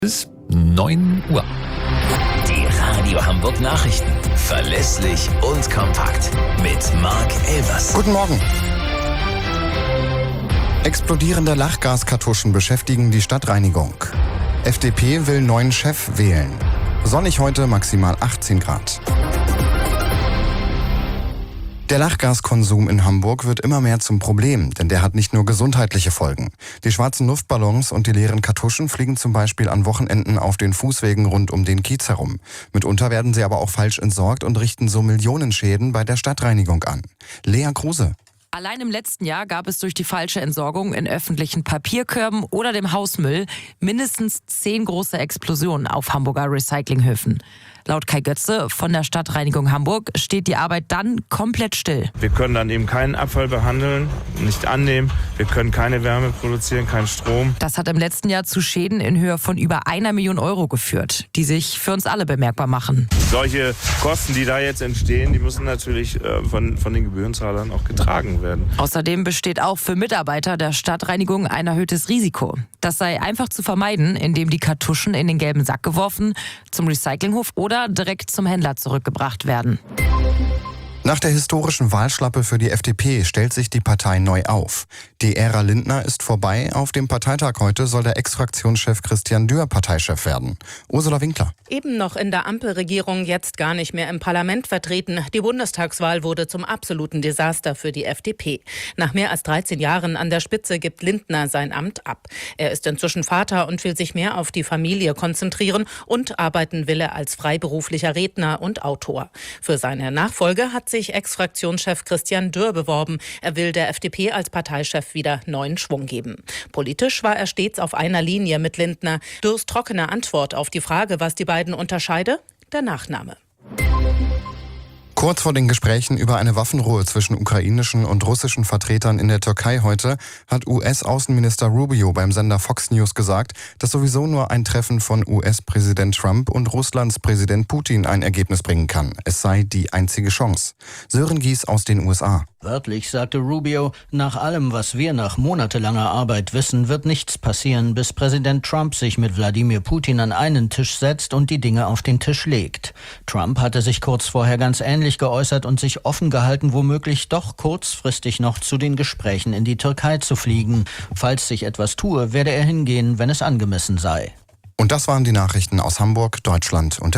Bis 9 Uhr. Die Radio Hamburg Nachrichten. Verlässlich und kompakt. Mit Marc Elvers. Guten Morgen. Explodierende Lachgaskartuschen beschäftigen die Stadtreinigung. FDP will neuen Chef wählen. Sonnig heute, maximal 18 Grad. Der Lachgaskonsum in Hamburg wird immer mehr zum Problem, denn der hat nicht nur gesundheitliche Folgen. Die schwarzen Luftballons und die leeren Kartuschen fliegen zum Beispiel an Wochenenden auf den Fußwegen rund um den Kiez herum. Mitunter werden sie aber auch falsch entsorgt und richten so Millionenschäden bei der Stadtreinigung an. Lea Kruse. Allein im letzten Jahr gab es durch die falsche Entsorgung in öffentlichen Papierkörben oder dem Hausmüll mindestens 10 große Explosionen auf Hamburger Recyclinghöfen. Laut Kai Götze von der Stadtreinigung Hamburg steht die Arbeit dann komplett still. Wir können dann eben keinen Abfall behandeln, nicht annehmen. Wir können keine Wärme produzieren, keinen Strom. Das hat im letzten Jahr zu Schäden in Höhe von über 1 Million Euro geführt, die sich für uns alle bemerkbar machen. Solche Kosten, die da jetzt entstehen, die müssen natürlich von den Gebührenzahlern auch getragen werden. Außerdem besteht auch für Mitarbeiter der Stadtreinigung ein erhöhtes Risiko. Das sei einfach zu vermeiden, indem die Kartuschen in den gelben Sack geworfen, zum Recyclinghof oder direkt zum Händler zurückgebracht werden. Nach der historischen Wahlschlappe für die FDP stellt sich die Partei neu auf. Die Ära Lindner ist vorbei. Auf dem Parteitag heute soll der Ex-Fraktionschef Christian Dürr Parteichef werden. Ursula Winkler. Eben noch in der Ampelregierung, jetzt gar nicht mehr im Parlament vertreten. Die Bundestagswahl wurde zum absoluten Desaster für die FDP. Nach mehr als 13 Jahren an der Spitze gibt Lindner sein Amt ab. Er ist inzwischen Vater und will sich mehr auf die Familie konzentrieren und arbeiten will er als freiberuflicher Redner und Autor. Für seine Nachfolge hat sich Ex-Fraktionschef Christian Dürr beworben. Er will der FDP als Parteichef wieder neuen Schwung geben. Politisch war er stets auf einer Linie mit Lindner. Dürrs trockene Antwort auf die Frage, was die beiden unterscheide? Der Nachname. Kurz vor den Gesprächen über eine Waffenruhe zwischen ukrainischen und russischen Vertretern in der Türkei heute hat US-Außenminister Rubio beim Sender Fox News gesagt, dass sowieso nur ein Treffen von US-Präsident Trump und Russlands Präsident Putin ein Ergebnis bringen kann. Es sei die einzige Chance. Sören Gies aus den USA. Wörtlich sagte Rubio, nach allem, was wir nach monatelanger Arbeit wissen, wird nichts passieren, bis Präsident Trump sich mit Wladimir Putin an einen Tisch setzt und die Dinge auf den Tisch legt. Trump hatte sich kurz vorher ganz ähnlich geäußert und sich offen gehalten, womöglich doch kurzfristig noch zu den Gesprächen in die Türkei zu fliegen. Falls sich etwas tue, werde er hingehen, wenn es angemessen sei. Und das waren die Nachrichten aus Hamburg, Deutschland und der